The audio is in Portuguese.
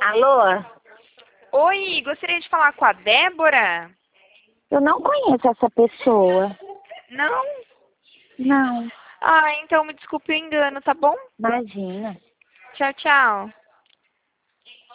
Alô? Oi, gostaria de falar com a Débora? Eu não conheço essa pessoa. Não? Não, Ah, então me desculpe o engano, tá bom? imagina. Tchau, tchau.